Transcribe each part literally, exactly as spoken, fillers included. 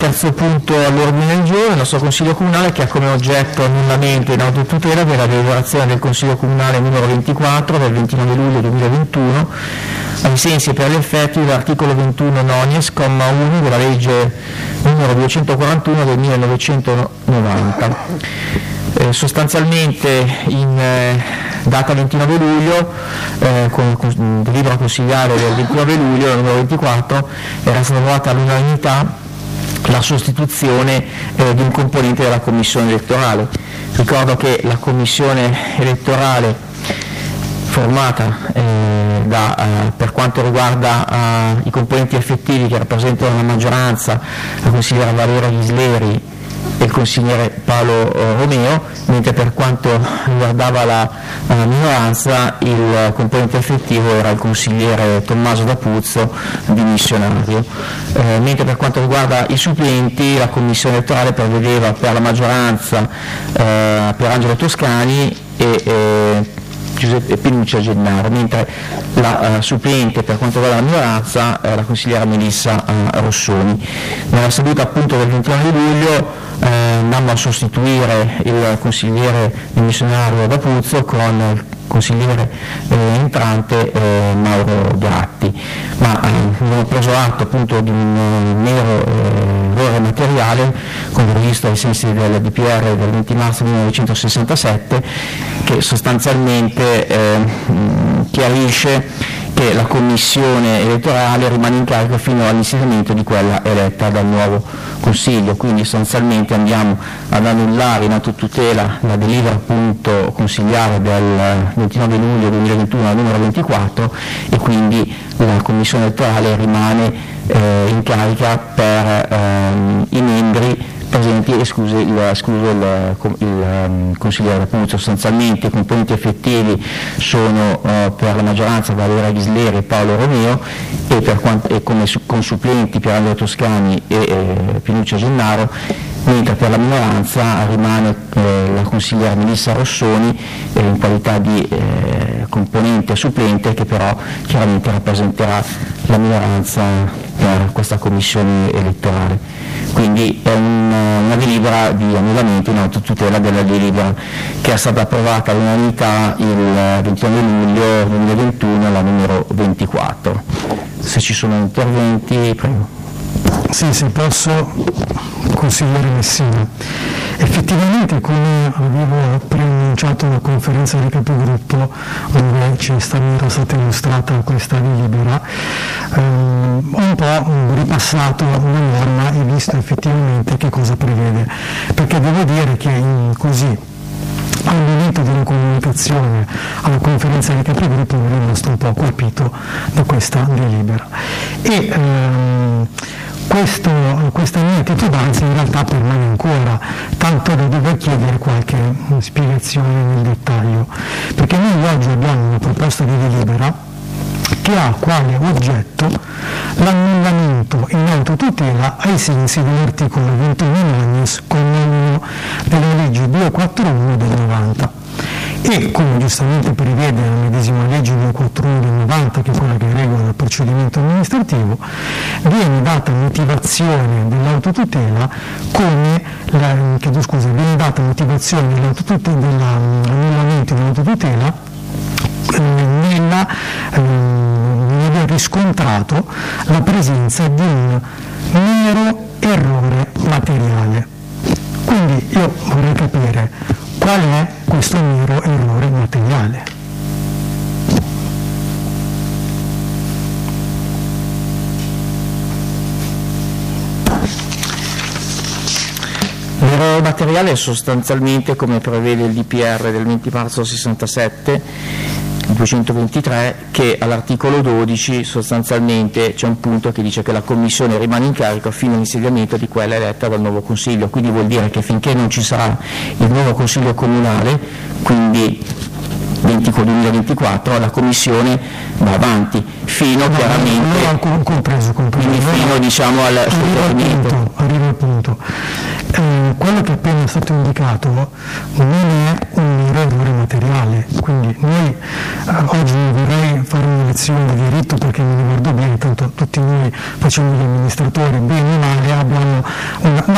terzo punto all'ordine del giorno, il nostro Consiglio Comunale, che ha come oggetto annullamento in autotutela della deliberazione del Consiglio Comunale numero ventiquattro del ventinove luglio duemilaventuno, ai sensi e per gli effetti dell'articolo ventuno nonies, comma uno della legge numero duecentoquarantuno del millenovecentonovanta. Eh, sostanzialmente in eh, data ventinove luglio, eh, con, con delibera consigliare del ventinove luglio, numero ventiquattro, era stata approvata all'unanimità la sostituzione eh, di un componente della commissione elettorale. Ricordo che la commissione elettorale formata eh, da, eh, per quanto riguarda eh, i componenti effettivi che rappresentano la maggioranza, la consigliera Valeria Ghisleri e il consigliere Paolo eh, Romeo, mentre per quanto riguardava la, la minoranza il componente effettivo era il consigliere Tommaso D'Apuzzo, dimissionario. Eh, mentre per quanto riguarda i supplenti, la commissione elettorale prevedeva per la maggioranza eh, Pierangelo Toscani e eh, Giuseppe Pinuccia Gennaro, mentre la uh, supplente per quanto riguarda la minoranza è la consigliera Melissa uh, Rossoni. Nella seduta appunto del ventinove luglio eh, andammo a sostituire il consigliere dimissionario D'Apuzzo con il consigliere eh, entrante eh, Mauro Gatti, ma eh, abbiamo preso atto appunto di un uh, mero eh, errore materiale come previsto ai sensi del D P R del venti marzo millenovecentosessantasette, che sostanzialmente eh, mh, chiarisce che la commissione elettorale rimane in carica fino all'insediamento di quella eletta dal nuovo Consiglio, quindi sostanzialmente andiamo ad annullare in autotutela la delibera appunto consigliare del ventinove luglio duemilaventuno numero ventiquattro, e quindi la commissione elettorale rimane eh, in carica per ehm, i membri presenti, escluso il, escluso il, il, il consigliere D'Apuzzo. Sostanzialmente i componenti effettivi sono uh, per la maggioranza Valeria Ghisleri e Paolo Romeo, e, per quanto, e come su, con supplenti Pierangelo Toscani e eh, Pinuccia Gennaro, mentre per la minoranza rimane eh, la consigliera Melissa Rossoni eh, in qualità di eh, componente supplente, che però chiaramente rappresenterà la minoranza per questa commissione elettorale. Quindi è un, una delibera di annullamento in autotutela della delibera che è stata approvata all'unanimità il ventinove luglio duemilaventuno, la numero ventiquattro. Se ci sono interventi, prego. Sì, se posso, consigliere Messina. Effettivamente, come avevo preannunciato alla conferenza di capigruppo, dove ci è stata, era stata illustrata questa delibera, ehm, ho un po' ripassato la norma e visto effettivamente che cosa prevede, perché devo dire che in, così al momento della comunicazione alla conferenza di capigruppo mi è rimasto un po' colpito da questa delibera. E, ehm, Questo, questa mia titubanza in realtà permane ancora, tanto da dover chiedere qualche spiegazione nel dettaglio, perché noi oggi abbiamo una proposta di delibera che ha quale oggetto l'annullamento in autotutela ai sensi dell'articolo ventuno nonies comma uno della legge duecentoquarantuno del novanta. E come giustamente prevede la medesima legge duecentoquarantuno del novanta, che è quella che regola il procedimento amministrativo, viene data motivazione dell'autotutela come la, chiedo scusa, viene data motivazione dell'annullamento dell'autotutela eh, nella eh, nell'aver riscontrato la presenza di un mero errore materiale. Quindi io vorrei capire qual è questo mero errore materiale. L'errore materiale è sostanzialmente, come prevede il D P R del venti marzo sessantasette, duecentoventitré, che all'articolo dodici sostanzialmente c'è un punto che dice che la Commissione rimane in carica fino all'insediamento di quella eletta dal nuovo Consiglio, quindi vuol dire che finché non ci sarà il nuovo Consiglio Comunale, quindi duemilaventiquattro, la Commissione va avanti fino no, chiaramente no, no, compreso, compreso, quindi fino no, diciamo al arriva, arriva al punto. Eh, quello che è appena stato indicato non è un errore materiale, quindi noi eh, oggi non vorrei fare una lezione di diritto perché mi ricordo bene, tanto tutti noi facciamo gli amministratori, bene o male abbiamo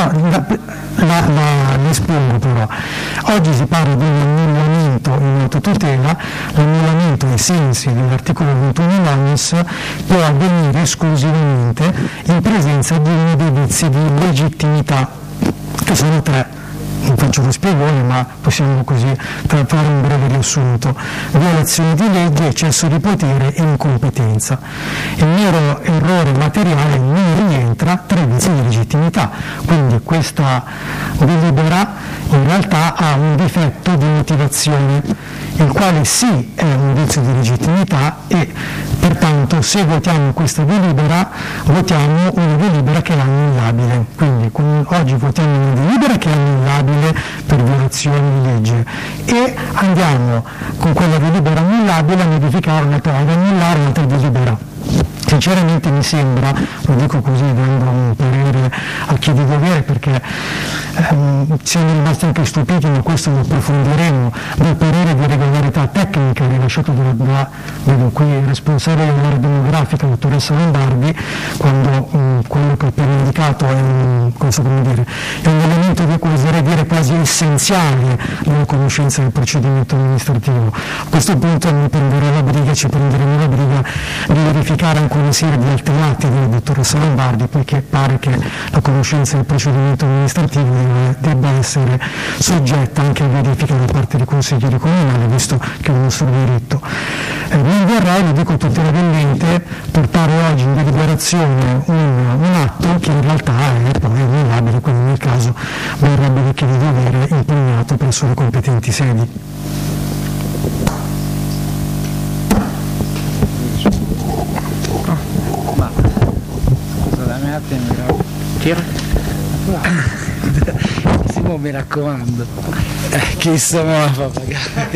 no, la, la, la, la espongo però. Oggi si parla di un annullamento in autotutela, l'annullamento ai sensi dell'articolo ventuno nonnis può avvenire esclusivamente in presenza di uno dei vizi di legittimità, che sono tre. Non faccio lo spiegone, ma possiamo così fare un breve riassunto: violazione di legge, eccesso di potere e incompetenza. Il mero errore materiale non rientra tra i vizi di legittimità, quindi questa delibera in realtà ha un difetto di motivazione, il quale sì è un vizio di legittimità, e pertanto se votiamo questa delibera votiamo una delibera che è annullabile. Quindi con, oggi votiamo una delibera che è annullabile per violazione di legge, e andiamo con quella delibera annullabile a modificare un'altra, ad annullare un'altra delibera. Sinceramente mi sembra, lo dico così dando un parere a chi di dovere, perché ehm, siamo rimasti anche stupiti, ma questo lo approfondiremo, dal parere di regolarità tecnica rilasciato da, da, da qui responsabile dell'area demografica, dottoressa Lombardi, quando um, quello che ho appena indicato è un, cosa come dire, è un elemento di cui oserei dire quasi essenziale nella conoscenza del procedimento amministrativo. A questo punto mi prenderò la briga, ci prenderemo la briga di verificare anche una serie di altri atti della dottoressa Lombardi, poiché pare che la conoscenza del procedimento amministrativo debba essere soggetta anche a verifica da parte dei consiglieri comunali, visto che è un nostro diritto. Eh, non vorrei, lo dico tutelabilmente, portare oggi in deliberazione un, un atto che in realtà è poi annullabile, quindi nel caso verrebbe di che di dovere impugnato presso le competenti sedi. Simo, mi raccomando, eh, chi sta me la fa pagare,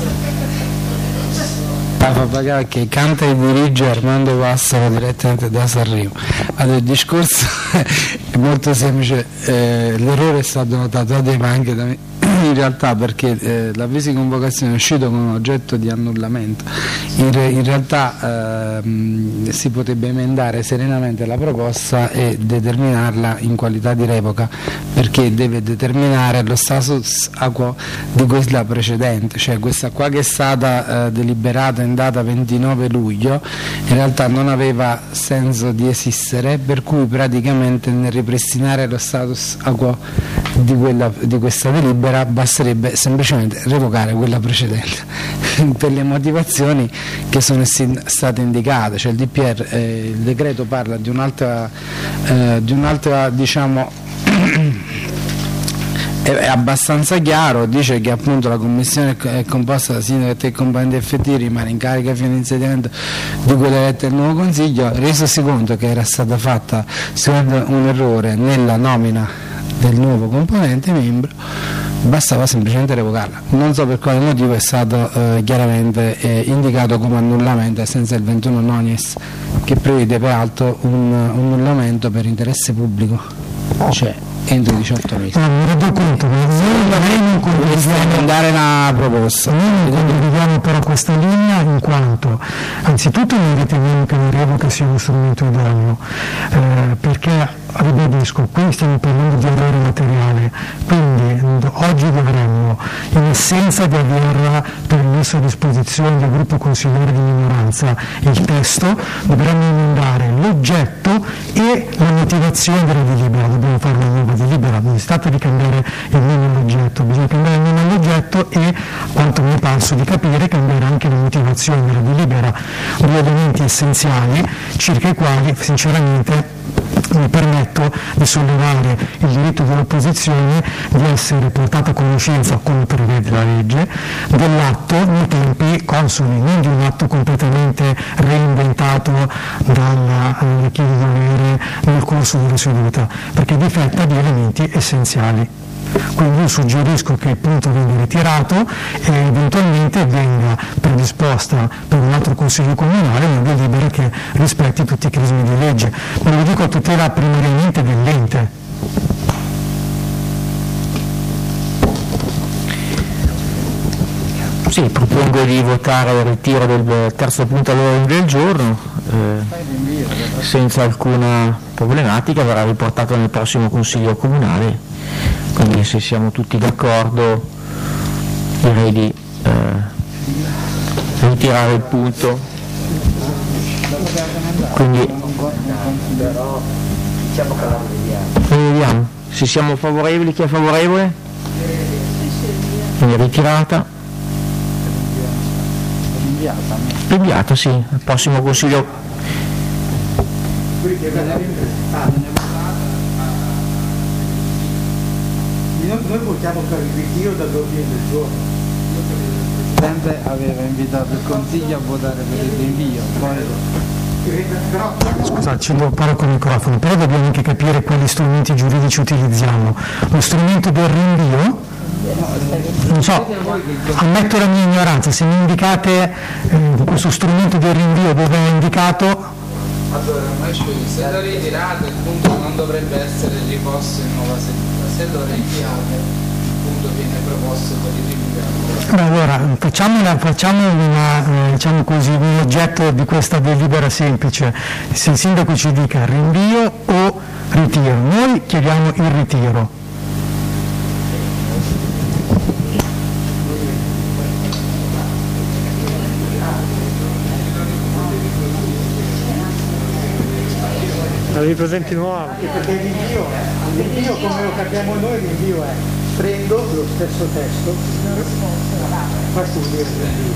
la fa pagare, che canta e dirige Armando Passaro direttamente da Sanremo. Allora, il discorso è molto semplice, eh, l'errore è stato notato da te ma anche da me in realtà, perché eh, l'avviso di convocazione è uscito con un oggetto di annullamento. In, re, in realtà eh, si potrebbe emendare serenamente la proposta e determinarla in qualità di revoca, perché deve determinare lo status quo di quella precedente, cioè questa qua che è stata eh, deliberata in data ventinove luglio in realtà non aveva senso di esistere, per cui praticamente nel ripristinare lo status quo di, quella, di questa delibera basterebbe semplicemente revocare quella precedente per le motivazioni che sono state indicate, cioè il D P R, eh, il decreto parla di un'altra eh, di un'altra diciamo è abbastanza chiaro, dice che appunto la commissione è composta da sindaco e componenti effettivi, rimane in carica fino all'insediamento di quella eletta del nuovo consiglio, resosi conto che era stata fatta secondo un errore nella nomina del nuovo componente membro, bastava semplicemente revocarla. Non so per quale motivo è stato eh, chiaramente eh, indicato come annullamento senza il ventuno nonies, che prevede peraltro un, un annullamento per interesse pubblico, cioè entro i diciotto mesi. No, mi rendo conto, ma noi non condividiamo dare la proposta. Noi non condividiamo però questa linea, in quanto anzitutto noi riteniamo che la revoca sia uno strumento idoneo, eh, perché ribadisco, qui stiamo parlando di errore materiale, quindi oggi dovremmo, in essenza di aver permesso a disposizione del gruppo consigliere di minoranza il testo, dovremmo emendare l'oggetto e la motivazione della delibera. Dobbiamo fare una nuova delibera, non si tratta di cambiare il nome all'oggetto, bisogna cambiare il nome all'oggetto e, quanto mi è parso di capire, cambiare anche la motivazione della delibera, due elementi essenziali circa i quali sinceramente mi permetto di sollevare il diritto dell'opposizione di essere portata a conoscenza, come prevede la legge, dell'atto nei tempi consoni, non di un atto completamente reinventato da chi di dovere nel corso della seduta, perché difetta di elementi essenziali. Quindi io suggerisco che il punto venga ritirato e eventualmente venga predisposta per un altro consiglio comunale una delibera che rispetti tutti i crismi di legge, ma lo dico a tutela primariamente dell'ente. Sì, propongo di votare il ritiro del terzo punto all'ordine del giorno. Eh, senza alcuna problematica, verrà riportato nel prossimo Consiglio Comunale, quindi se siamo tutti d'accordo direi di eh, ritirare il punto. Quindi vediamo se siamo favorevoli, chi è favorevole? Quindi ritirata. Rinviata, sì, al prossimo Consiglio. Noi votiamo per il ritiro dall'ordine del giorno. Il Presidente aveva invitato il Consiglio a votare per il rinvio, poi... Scusate, ci devo parlare con il microfono, però dobbiamo anche capire quali strumenti giuridici utilizziamo. Lo strumento del rinvio, non so, ammetto la mia ignoranza, se mi indicate eh, questo strumento del rinvio dove è indicato. Allora, ormai se lo ritirate il punto non dovrebbe essere riposto in nuova seduta, se lo rinviate il punto viene proposto per il rinvio. Allora, facciamo, una, facciamo una, eh, diciamo così, un oggetto di questa delibera semplice. Se il sindaco ci dica rinvio o ritiro, noi chiediamo il ritiro. Avevi presenti nuovo? Perché il rinvio, il rinvio come lo capiamo noi, il rinvio è prendo lo stesso testo, questo vuol dire il rinvio.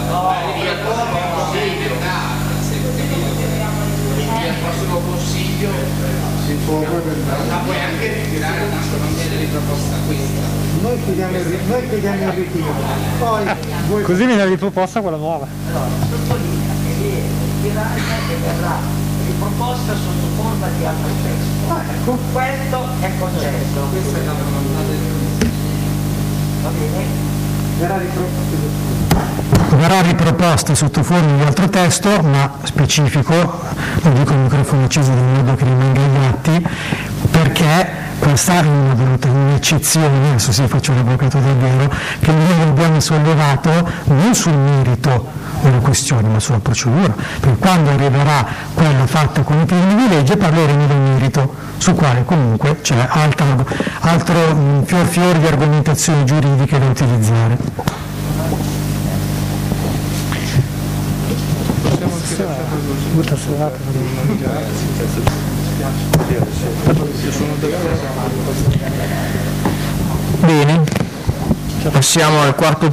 Al prossimo Consiglio si può, ma puoi anche ritirare, tanto non viene riproposta questa. Noi chiediamo il, noi chiediamo il ritiro, poi voi... Così viene riproposta quella nuova. No, sottolinea che viene ritirata e verrà riproposta sotto forma di altro testo. Ah, ecco. Questo è concesso. Questa è la volontà del Consiglio. Va bene? Verrà riproposta. Verrà riproposta sotto forma di altro testo, ma specifico, lo dico al microfono acceso in modo che rimanga agli atti, perché questa è una venuta un'eccezione, adesso sì faccio l'avvocato davvero, che noi abbiamo sollevato non sul merito della questione, ma sulla procedura, perché quando arriverà quella fatta con i primi di legge parleremo del merito, sul quale comunque c'è altro, altro fior fior di argomentazioni giuridiche da utilizzare. Bene, passiamo al quarto